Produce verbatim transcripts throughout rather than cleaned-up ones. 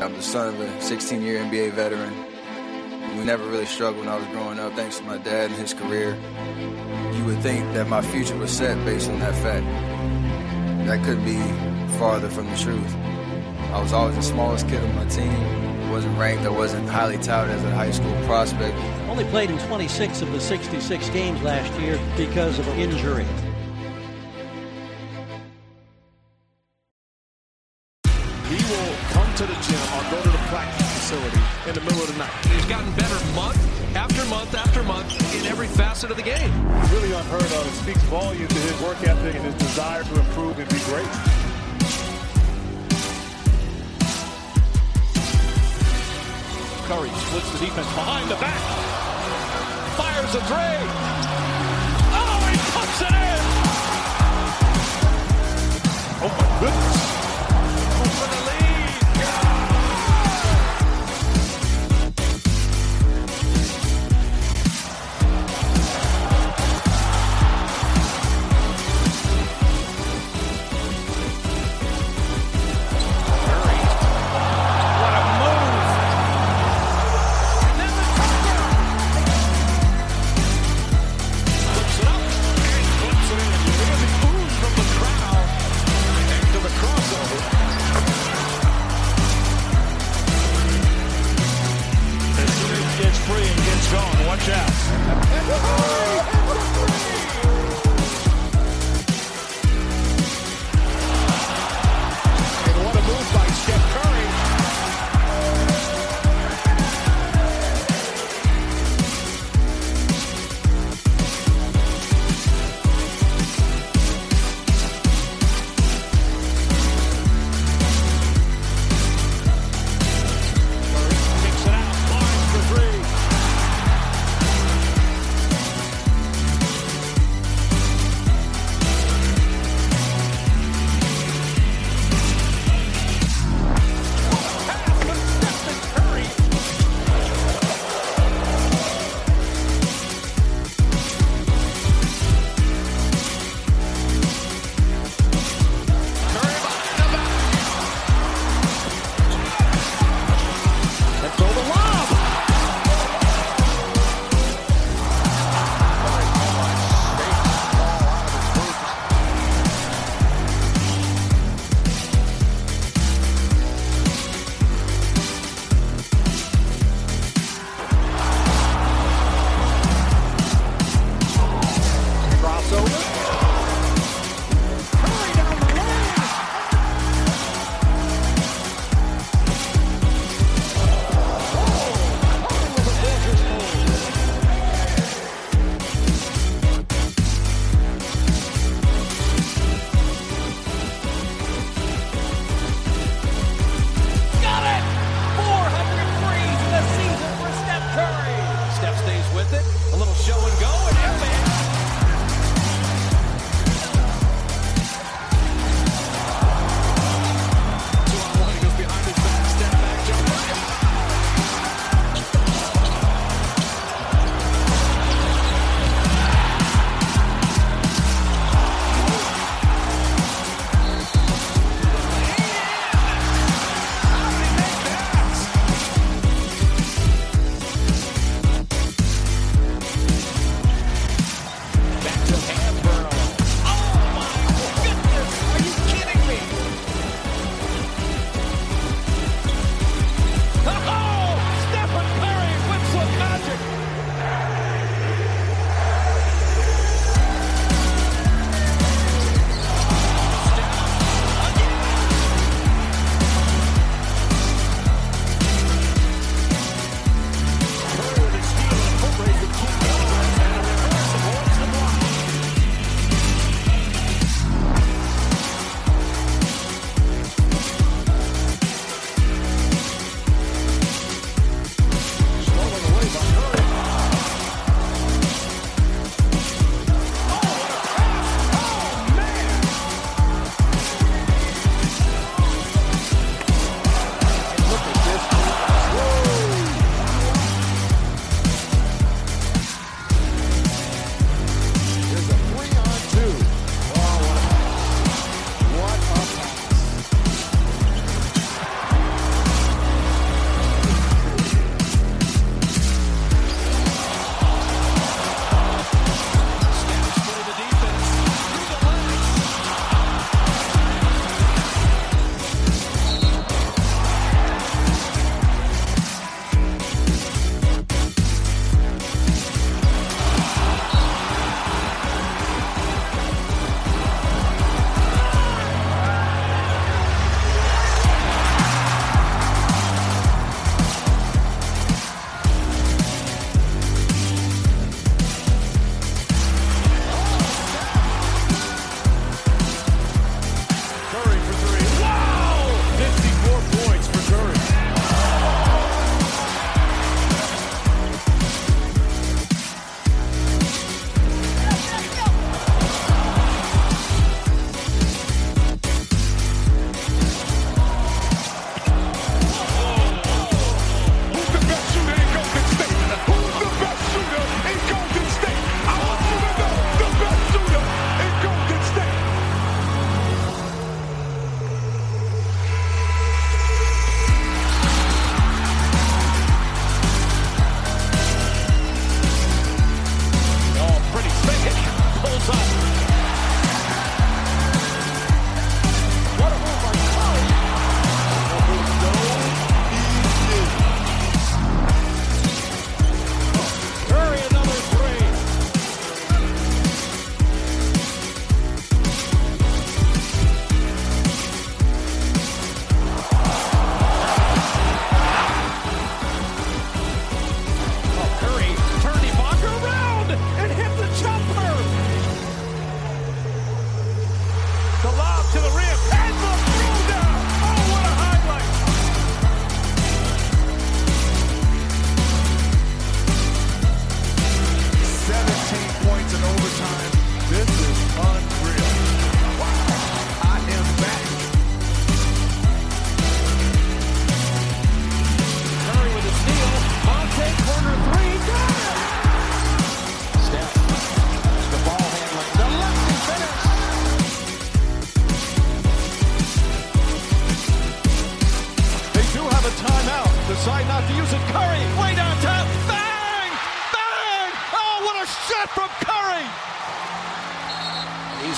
I'm the son of a sixteen-year N B A veteran. We never really struggled when I was growing up, thanks to my dad and his career. You would think that my future was set based on that fact. That couldn't be farther from the truth. I was always the smallest kid on my team. I wasn't ranked, I wasn't highly touted as a high school prospect. Only played in twenty-six of the sixty-six games last year because of an injury. He will come to the gym or go to the practice facility in the middle of the night. He's gotten better month after month after month in every facet of the game. Really unheard of. It speaks volume to his work ethic and his desire to improve and be great. Curry splits the defense behind the back. Fires a three. Oh, he puts it in. Oh, my goodness. For the lead.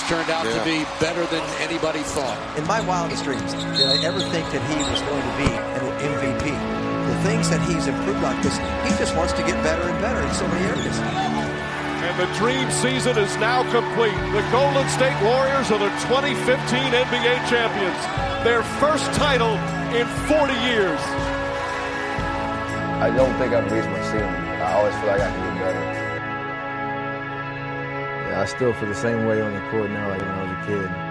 turned out yeah. to be better than anybody thought. In my wildest dreams, did I ever think that he was going to be an M V P? The things that he's improved on, because he just wants to get better and better in so many areas. And the dream season is now complete. The Golden State Warriors are the twenty fifteen N B A champions. Their first title in forty years. I don't think I've reached my ceiling. I always feel like I can get better. Yeah, I still feel the same way on the court now like when I was a kid.